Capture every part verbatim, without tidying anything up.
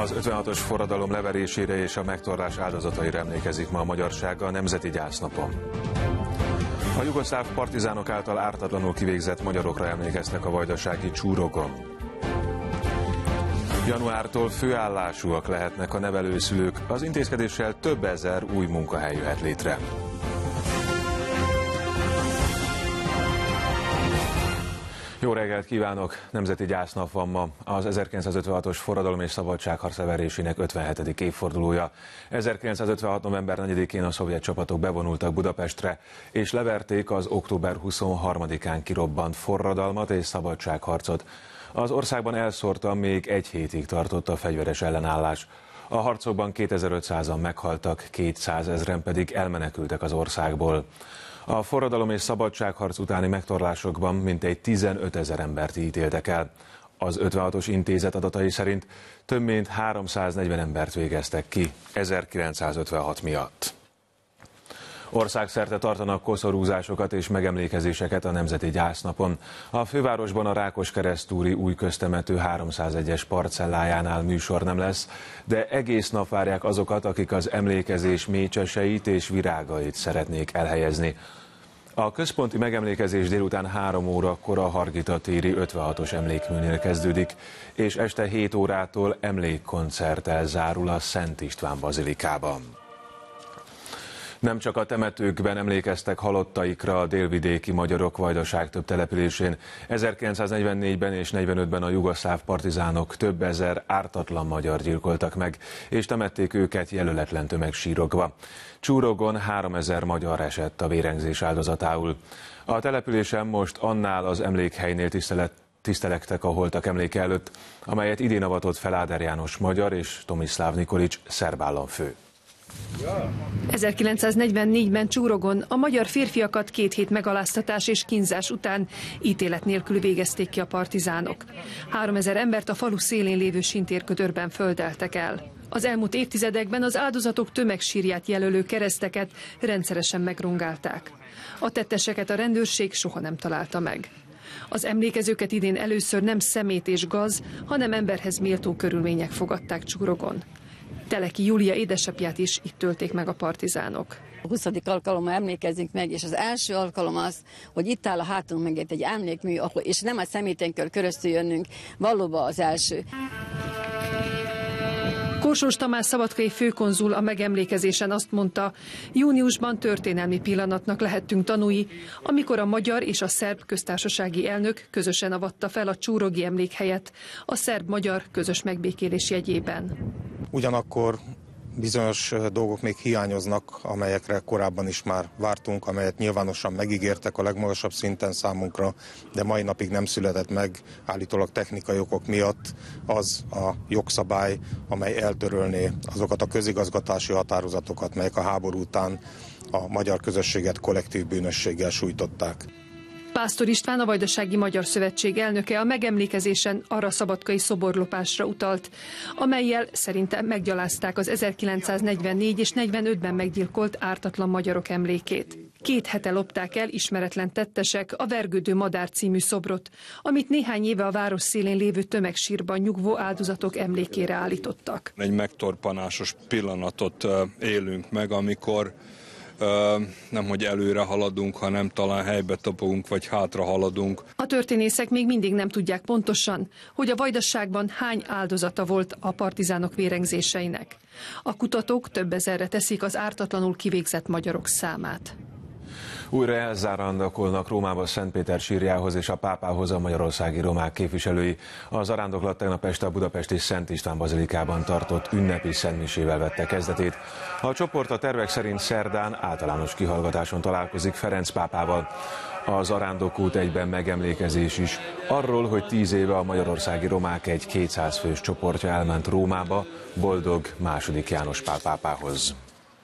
Az ötvenhatos forradalom leverésére és a megtorlás áldozataira emlékezik ma a magyarság a Nemzeti Gyásznapon. A jugoszláv partizánok által ártatlanul kivégzett magyarokra emlékeztek a vajdasági Csúrogon. Januártól főállásúak lehetnek a nevelőszülők, az intézkedéssel több ezer új munkahely jöhet létre. Jó reggelt kívánok! Nemzeti Gyásznap van ma, az ezerkilencszázötvenhatos forradalom és szabadságharc leverésének ötvenhetedik évfordulója. ezerkilencszázötvenhat. november negyedikén a szovjet csapatok bevonultak Budapestre, és leverték az október huszonharmadikán kirobbant forradalmat és szabadságharcot. Az országban elszórtan még egy hétig tartott a fegyveres ellenállás. A harcokban kétezer-ötszázan meghaltak, kétszázezren pedig elmenekültek az országból. A forradalom és szabadságharc utáni megtorlásokban mintegy tizenötezer embert ítéltek el. Az ötvenhatos intézet adatai szerint több mint háromszáznegyven embert végeztek ki ezerkilencszázötvenhat miatt. Országszerte tartanak koszorúzásokat és megemlékezéseket a Nemzeti Gyásznapon. A fővárosban a Rákoskeresztúri új köztemető háromszázegyes parcellájánál műsor nem lesz, de egész nap várják azokat, akik az emlékezés mécseseit és virágait szeretnék elhelyezni. A központi megemlékezés délután három órakor a Hargita téri ötvenhatos emlékműnél kezdődik, és este hét órától emlékkoncerttel zárul a Szent István bazilikában. Nem csak a temetőkben emlékeztek halottaikra a délvidéki magyarok Vajdaság több településén. ezerkilencszáznegyvennégyben és negyvenötben a jugoszláv partizánok több ezer ártatlan magyar gyilkoltak meg, és temették őket jelöletlen tömegsírokba. Csúrogon háromezer magyar esett a vérengzés áldozatául. A településen most annál az emlékhelynél tisztelet tisztelektek a holtak emléke előtt, amelyet idén avatott fel Áder János magyar és Tomislav Nikolics szerb államfő. ezerkilencszáznegyvennégyben Csúrogon a magyar férfiakat két hét megaláztatás és kínzás után ítélet nélkül végezték ki a partizánok. Háromezer embert a falu szélén lévő sintérködörben földeltek el. Az elmúlt évtizedekben az áldozatok tömegsírját jelölő kereszteket rendszeresen megrongálták. A tetteseket a rendőrség soha nem találta meg. Az emlékezőket idén először nem szemét és gaz, hanem emberhez méltó körülmények fogadták Csúrogon. Teleki Júlia édesapját is itt tölték meg a partizánok. A huszadik alkalommal emlékezzünk meg, és az első alkalom az, hogy itt áll a hátunk mögött egy emlékmű, és nem a szeméten keresztül jönnünk, valóban az első. Korsós Tamás szabadkai főkonzul a megemlékezésen azt mondta, júniusban történelmi pillanatnak lehettünk tanúi, amikor a magyar és a szerb köztársasági elnök közösen avatta fel a csúrogi emlékhelyet a szerb-magyar közös megbékélés jegyében. Ugyanakkor bizonyos dolgok még hiányoznak, amelyekre korábban is már vártunk, amelyet nyilvánosan megígértek a legmagasabb szinten számunkra, de mai napig nem született meg, állítólag technikai okok miatt az a jogszabály, amely eltörölné azokat a közigazgatási határozatokat, melyek a háború után a magyar közösséget kollektív bűnösséggel sújtották. Pásztor István, a Vajdasági Magyar Szövetség elnöke a megemlékezésen arra szabadkai szoborlopásra utalt, amellyel szerintem meggyalázták az ezerkilencszáznegyvennégy és negyvenötben meggyilkolt ártatlan magyarok emlékét. Két hete lopták el ismeretlen tettesek a Vergődő madár című szobrot, amit néhány éve a város szélén lévő tömegsírban nyugvó áldozatok emlékére állítottak. Egy megtorpanásos pillanatot élünk meg, amikor nem hogy előre haladunk, hanem talán helybe tapogunk, vagy hátra haladunk. A történészek még mindig nem tudják pontosan, hogy a Vajdaságban hány áldozata volt a partizánok vérengzéseinek. A kutatók több ezerre teszik az ártatlanul kivégzett magyarok számát. Újra elzárandakolnak Rómába Szentpéter sírjához és a pápához a magyarországi romák képviselői. A zarándoklat tegnap este a budapesti Szent István bazilikában tartott ünnepi szentmisével vette kezdetét. A csoport a tervek szerint szerdán általános kihallgatáson találkozik Ferenc pápával. A zarándokút egyben megemlékezés is arról, hogy tíz éve a magyarországi romák egy kétszáz fős csoportja elment Rómába boldog második János Pál pápához.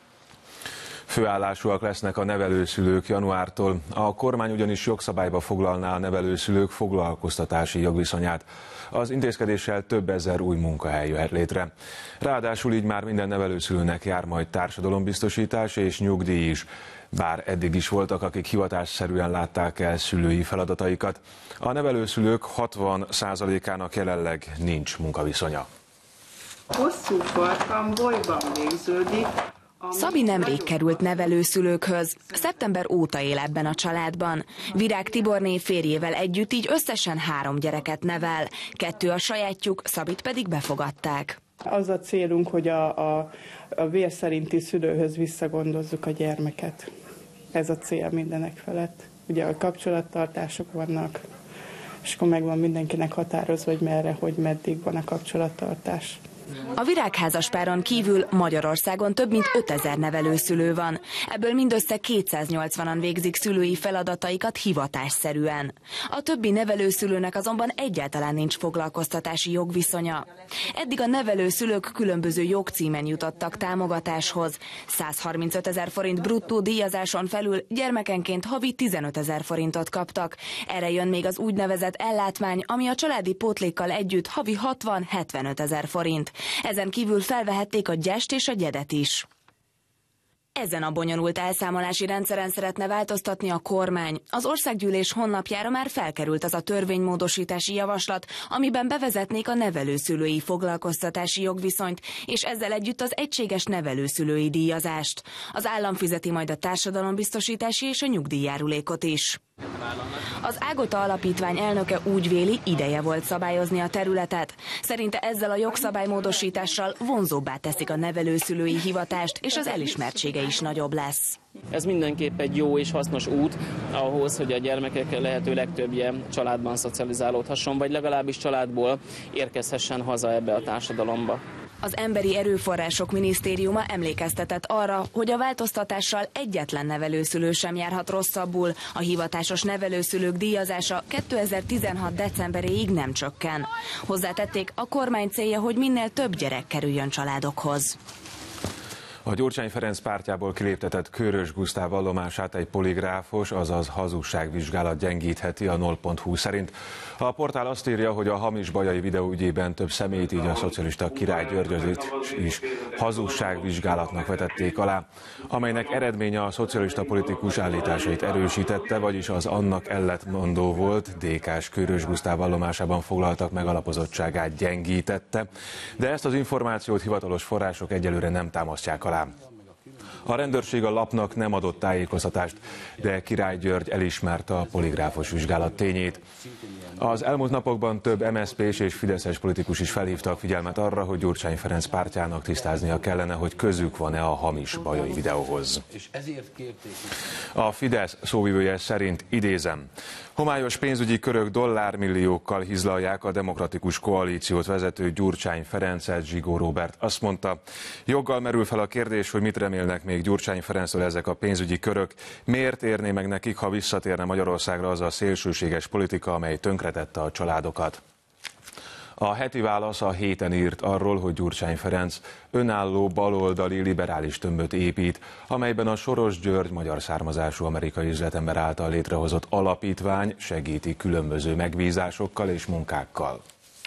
Főállásúak lesznek a nevelőszülők januártól. A kormány ugyanis jogszabályba foglalná a nevelőszülők foglalkoztatási jogviszonyát. Az intézkedéssel több ezer új munkahely jöhet létre. Ráadásul így már minden nevelőszülőnek jár majd társadalombiztosítás és nyugdíj is. Bár eddig is voltak, akik hivatásszerűen látták el szülői feladataikat, a nevelőszülők hatvan százalékának jelenleg nincs munkaviszonya. Hosszú farkam bolyban végződik. Szabi nemrég került nevelőszülőkhöz. Szeptember óta él ebben a családban. Virág Tiborné férjével együtt így összesen három gyereket nevel. Kettő a sajátjuk, Szabit pedig befogadták. Az a célunk, hogy a, a, a vér szerinti szülőhöz visszagondozzuk a gyermeket. Ez a cél mindenek felett. Ugye a kapcsolattartások vannak, és akkor megvan mindenkinek határozva, hogy merre, hogy meddig van a kapcsolattartás. A virágházas-páron kívül Magyarországon több mint ötezer nevelőszülő van. Ebből mindössze kétszáznyolcvanan végzik szülői feladataikat hivatásszerűen. A többi nevelőszülőnek azonban egyáltalán nincs foglalkoztatási jogviszonya. Eddig a nevelőszülők különböző jogcímen jutottak támogatáshoz. százharmincöt ezer forint bruttó díjazáson felül gyermekenként havi tizenöt ezer forintot kaptak. Erre jön még az úgynevezett ellátmány, ami a családi pótlékkal együtt havi hatvan-hetvenöt ezer forint. Ezen kívül felvehették a gyest és a gyedet is. Ezen a bonyolult elszámolási rendszeren szeretne változtatni a kormány. Az országgyűlés honlapjára már felkerült az a törvénymódosítási javaslat, amiben bevezetnék a nevelőszülői foglalkoztatási jogviszonyt, és ezzel együtt az egységes nevelőszülői díjazást. Az állam fizeti majd a társadalombiztosítási és a nyugdíjjárulékot is. Az Ágota Alapítvány elnöke úgy véli, ideje volt szabályozni a területet. Szerinte ezzel a jogszabálymódosítással vonzóbbá teszik a nevelőszülői hivatást, és az elismertsége is nagyobb lesz. Ez mindenképp egy jó és hasznos út ahhoz, hogy a gyermekek lehető legtöbbje családban szocializálódhasson, vagy legalábbis családból érkezhessen haza ebbe a társadalomba. Az Emberi Erőforrások Minisztériuma emlékeztetett arra, hogy a változtatással egyetlen nevelőszülő sem járhat rosszabbul. A hivatásos nevelőszülők díjazása kétezer-tizenhat decemberéig nem csökken. Hozzátették, a kormány célja, hogy minél több gyerek kerüljön családokhoz. A Gyurcsány Ferenc pártjából kiléptetett Körös Gusztáv vallomását egy poligráfos, azaz hazugságvizsgálat gyengítheti, a null pont hu szerint. A portál azt írja, hogy a hamis bajai videó ügyében több személyt, így a szocialista Király Györgyöt is hazugságvizsgálatnak vetették alá, amelynek eredménye a szocialista politikus állításait erősítette, vagyis az annak ellentmondó volt, dé ká-s Körös Gusztáv vallomásában foglaltak megalapozottságát gyengítette, de ezt az információt hivatalos források egyelőre nem támasztják alá. A rendőrség a lapnak nem adott tájékoztatást, de Király György elismerte a poligráfos vizsgálat tényét. Az elmúlt napokban több em es zé pés és fideszes politikus is felhívta a figyelmet arra, hogy Gyurcsány Ferenc pártjának tisztáznia kellene, hogy közük van-e a hamis bajai videóhoz. A Fidesz szóvivője szerint, idézem, homályos pénzügyi körök dollármilliókkal hizlalják a Demokratikus Koalíciót vezető Gyurcsány Ferencet. Zsigó Róbert azt mondta, joggal merül fel a kérdés, hogy mit remélnek még Gyurcsány Ferenctől ezek a pénzügyi körök, miért érné meg nekik, ha visszatérne Magyarországra az a szélsőséges politika, amely tönkretette a családokat. A Heti Válasz a héten írt arról, hogy Gyurcsány Ferenc önálló baloldali liberális tömböt épít, amelyben a Soros György magyar származású amerikai üzletember által létrehozott alapítvány segíti különböző megbízásokkal és munkákkal.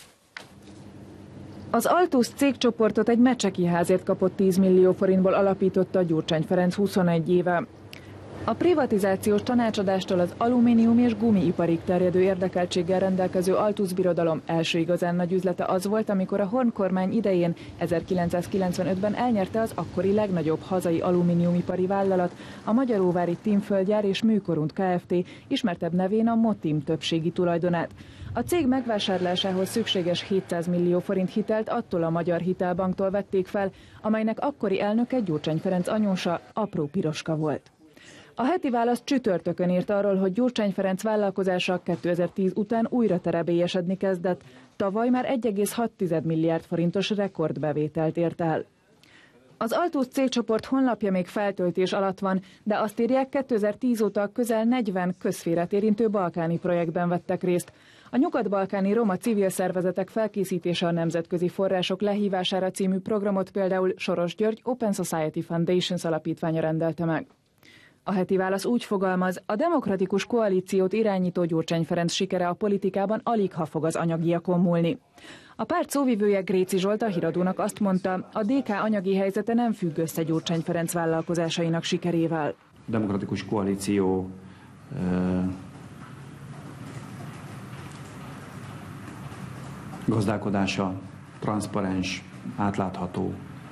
Az Altus cégcsoportot egy Mecseki házért kapott tíz millió forintból alapította Gyurcsány Ferenc huszonegy éve. A privatizációs tanácsadástól az alumínium és gumiiparig terjedő érdekeltséggel rendelkező Altus birodalom első igazán nagy üzlete az volt, amikor a Horn kormány idején ezerkilencszázkilencvenötben elnyerte az akkori legnagyobb hazai alumíniumipari vállalat, a Magyaróvári Tímföldgyár és Műkorund Kft., ismertebb nevén a Motim többségi tulajdonát. A cég megvásárlásához szükséges hétszáz millió forint hitelt attól a Magyar Hitelbanktól vették fel, amelynek akkori elnöke Gyurcsány Ferenc anyósa, Apró Piroska volt. A Heti Válasz csütörtökön írt arról, hogy Gyurcsány Ferenc vállalkozása kétezer-tíz után újra terebélyesedni kezdett. Tavaly már egy egész hat milliárd forintos rekordbevételt ért el. Az Altus cégcsoport honlapja még feltöltés alatt van, de azt írják, kétezer-tíz óta közel negyven közszférát érintő balkáni projektben vettek részt. A nyugat-balkáni roma civil szervezetek felkészítése a nemzetközi források lehívására című programot például Soros György Open Society Foundations alapítványa rendelte meg. A Heti Válasz úgy fogalmaz, a Demokratikus Koalíciót irányító Gyurcsány Ferenc sikere a politikában aligha fog az anyagiakon múlni. A párt szóvivője Gréci Zsolt a Híradónak azt mondta, a dé ká anyagi helyzete nem függ össze Gyurcsány Ferenc vállalkozásainak sikerével. A Demokratikus Koalíció eh, gazdálkodása transzparens, átlátható,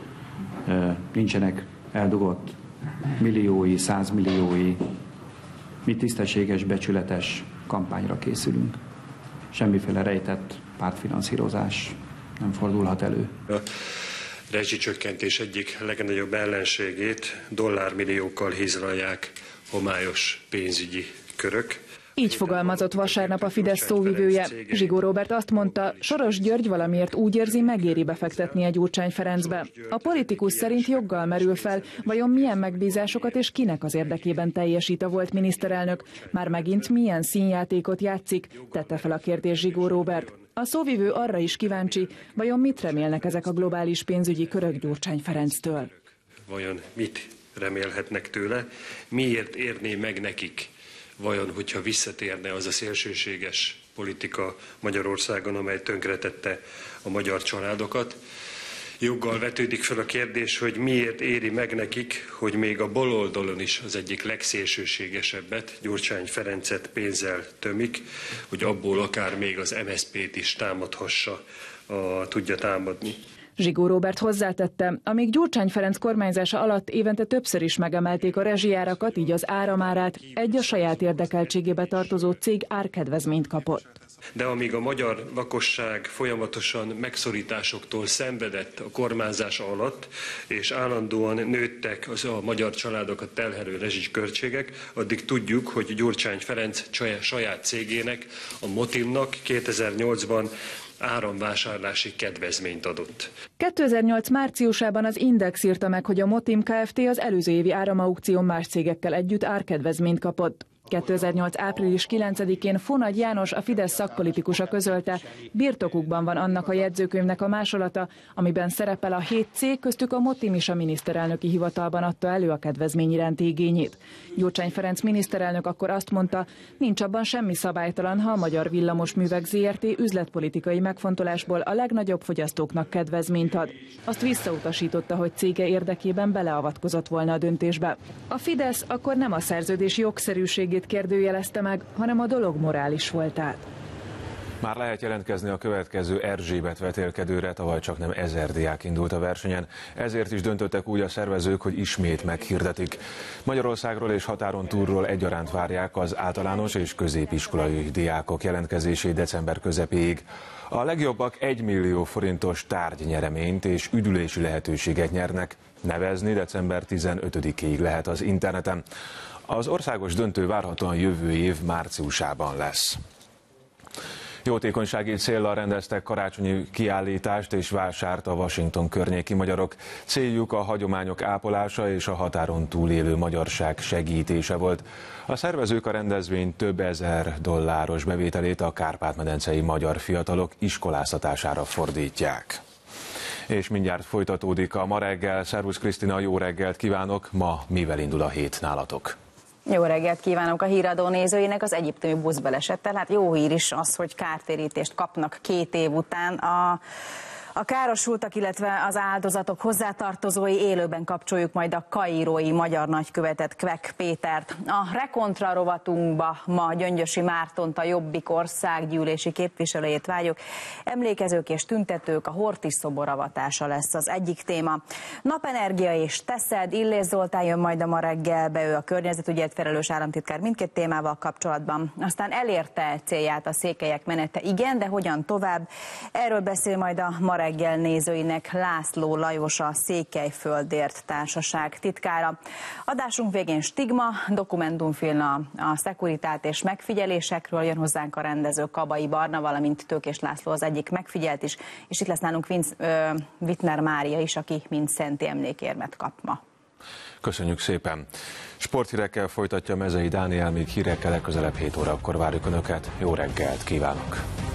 nincsenek eldugott milliói, százmilliói, mi tisztességes, becsületes kampányra készülünk. Semmiféle rejtett pártfinanszírozás nem fordulhat elő. A rezsicsökkentés egyik legnagyobb ellenségét dollármilliókkal hízlalják homályos pénzügyi körök. Így fogalmazott vasárnap a Fidesz szóvivője. Zsigó Róbert azt mondta, Soros György valamiért úgy érzi, megéri befektetni egy Gyurcsány Ferencbe. A politikus szerint joggal merül fel, vajon milyen megbízásokat és kinek az érdekében teljesít a volt miniszterelnök. Már megint milyen színjátékot játszik, tette fel a kérdést Zsigó Róbert. A szóvivő arra is kíváncsi, vajon mit remélnek ezek a globális pénzügyi körök Gyurcsány Ferenctől. Vajon mit remélhetnek tőle, miért érné meg nekik? Vajon, hogyha visszatérne az a szélsőséges politika Magyarországon, amely tönkretette a magyar családokat. Joggal vetődik fel a kérdés, hogy miért éri meg nekik, hogy még a baloldalon is az egyik legszélsőségesebbet, Gyurcsány Ferencet pénzzel tömik, hogy abból akár még az em es zé pét is támadhassa, a, tudja támadni. Zsigó Róbert hozzátette, amíg Gyurcsány Ferenc kormányzása alatt évente többször is megemelték a rezsijárakat, így az áramárát, egy a saját érdekeltségébe tartozó cég árkedvezményt kapott. De amíg a magyar lakosság folyamatosan megszorításoktól szenvedett a kormányzása alatt, és állandóan nőttek az a magyar családokat terhelő rezsiköltségek, addig tudjuk, hogy Gyurcsány Ferenc saját cégének, a Motimnak kétezer-nyolcban áramvásárlási kedvezményt adott. kétezer-nyolc márciusában az Index írta meg, hogy a Motim Kft. Az előző évi áramaukción más cégekkel együtt árkedvezményt kapott. kétezer-nyolc április kilencedikén Fonagy János, a Fidesz szakpolitikusa közölte, birtokukban van annak a jegyzőkönyvnek a másolata, amiben szerepel a hét cég, köztük a Motim is a miniszterelnöki hivatalban adta elő a kedvezmény iránti igényét. Gyurcsány Ferenc miniszterelnök akkor azt mondta, nincs abban semmi szabálytalan, ha a Magyar Villamosművek Zrt. Üzletpolitikai megfontolásból a legnagyobb fogyasztóknak kedvezményt ad. Azt visszautasította, hogy cége érdekében beleavatkozott volna a döntésbe. A Fidesz akkor nem a szerződés jogszerűségét kérdőjelezte meg, hanem a dolog morális voltát. Már lehet jelentkezni a következő Erzsébet vetélkedőre, tavaly csak nem ezer diák indult a versenyen, ezért is döntöttek úgy a szervezők, hogy ismét meghirdetik. Magyarországról és határon túlról egyaránt várják az általános és középiskolai diákok jelentkezését december közepéig. A legjobbak egy millió forintos tárgynyereményt és üdülési lehetőséget nyernek. Nevezni december tizenötödikéig lehet az interneten. Az országos döntő várhatóan jövő év márciusában lesz. Jótékonysági céllal rendeztek karácsonyi kiállítást és vásárt a Washington környéki magyarok. Céljuk a hagyományok ápolása és a határon túlélő magyarság segítése volt. A szervezők a rendezvény több ezer dolláros bevételét a kárpát-medencei magyar fiatalok iskoláztatására fordítják. És mindjárt folytatódik a Ma reggel. Szervusz Krisztina, jó reggelt kívánok! Ma mivel indul a hét nálatok? Jó reggelt kívánok a Híradó nézőinek. Az egyiptomi buszbalesettel, hát jó hír is az, hogy kártérítést kapnak két év után. A A károsultak, illetve az áldozatok hozzátartozói, élőben kapcsoljuk majd a kairói magyar nagykövetet, Kvek Pétert. A Rekontra rovatunkba ma Gyöngyösi Mártont, a Jobbik országgyűlési képviselőjét várjuk. Emlékezők és tüntetők, a Horthy szobor avatása lesz az egyik téma. Napenergia és Teszed, Illés Zoltán jön majd a Ma reggelbe, ő a környezetügyért felelős államtitkár mindkét témával kapcsolatban. Aztán elérte célját a székelyek menete, igen, de hogyan tovább? Erről beszél majd a Ma reggel nézőinek László Lajos, a Székelyföldért Társaság titkára. Adásunk végén stigma, dokumentumfilm a, a szekuritát és megfigyelésekről, jön hozzánk a rendező Kabai Barna, valamint Tőkés László az egyik megfigyelt is, és itt lesz nálunk Vinc, ö, Wittner Mária is, aki mind szenti emlékérmet kap ma. Köszönjük szépen! Sporthírekkel folytatja Mezei Dániel, míg hírekkel legközelebb hét órakor várjuk Önöket. Jó reggelt kívánok!